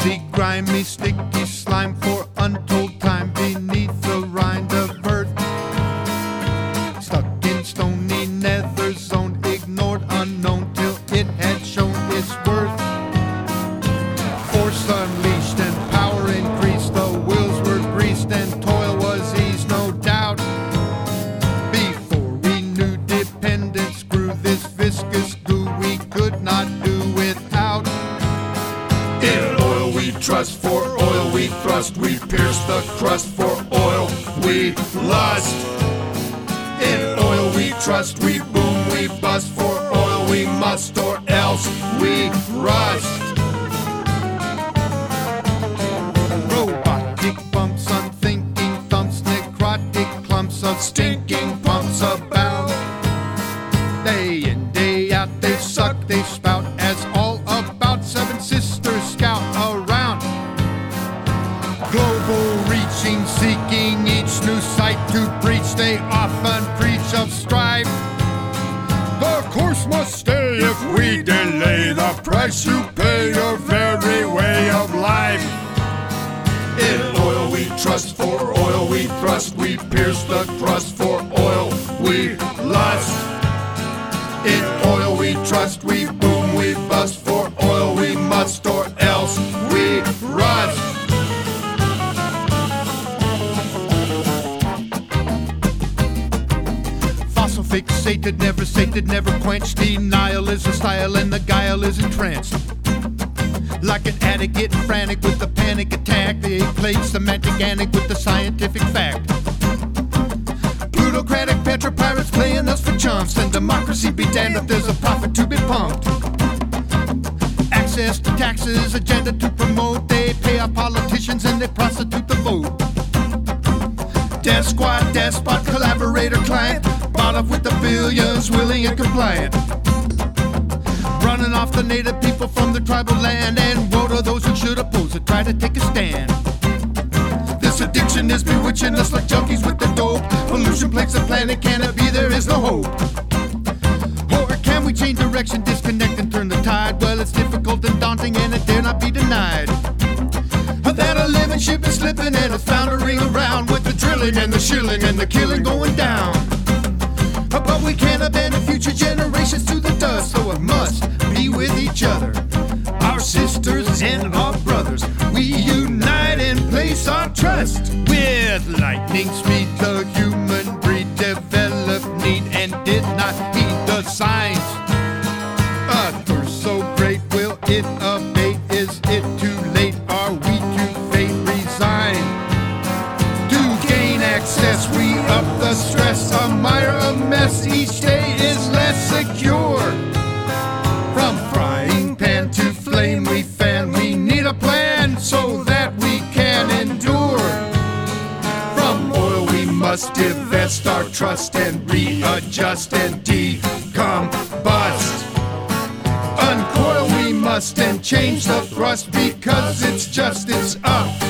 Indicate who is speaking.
Speaker 1: Greasy, grimy, sticky slime for untold time beneath the rind of earth. Stuck in stony nether zone, ignored, unknown till it had shown its worth. Force unleashed and power increased, the wheels were greased and toil was eased, no doubt. Before we knew dependence grew, this viscous goo we could not do without. In oil we trust, for oil we thrust, we pierce the crust, for oil we lust. In oil we trust, we boom, we bust, for oil we must, or else we rust. Robotic bumps, unthinking thumps, necrotic clumps of stinking pumps abound. Day in, day out, they suck, they spout, as all about seven sisters scout around. Global reaching, seeking each new site to breach, they often preach of strife. The course must stay if we delay, the price you pay, your very way of life. In oil we trust, for oil we thrust, we pierce the crust, for oil we lust. In oil we trust, we boom, we bust, for oil we must, or else we rust. Fossil fixated, never sated, never quenched. Denial is a style and the guile is entranced. Like an addict getting frantic with the panic attack, the eight-plate semantic antic with the scientific fact. Plutocratic petropirates playing us for chumps, and democracy be damned if there's a profit to be pumped. Access to taxes, agenda to promote, they pay our politicians and they prostitute the vote. Death squad, despot, collaborator, client, bought up with the billions, willing and compliant. Running off the native people from the tribal land, and woe to those who should oppose it, try to take a stand. This addiction is bewitching us like junkies with the dope. Pollution plagues the planet, can it be there is no hope? Or can we change direction, disconnect and turn the tide? Well, it's difficult and daunting and it dare not be denied. That a living ship is slipping and it's floundering around, with the drilling and the shilling and the killing going down. But we can't abandon future generations to the dust, so it must be with each other, our sisters and our brothers. We unite and place our trust. With lightning speed, the human breed developed need and did not heed the signs. A thirst so great, will it abate? Is it too late? Are we to fate resigned? To gain access, we up the stress. A mire, a mess, each day is less secure. From frying pan to flame we fan, we need a plan so that we can endure. From oil we must divest our trust and readjust and decombust. Uncoil we must and change the thrust, because it's just, it's up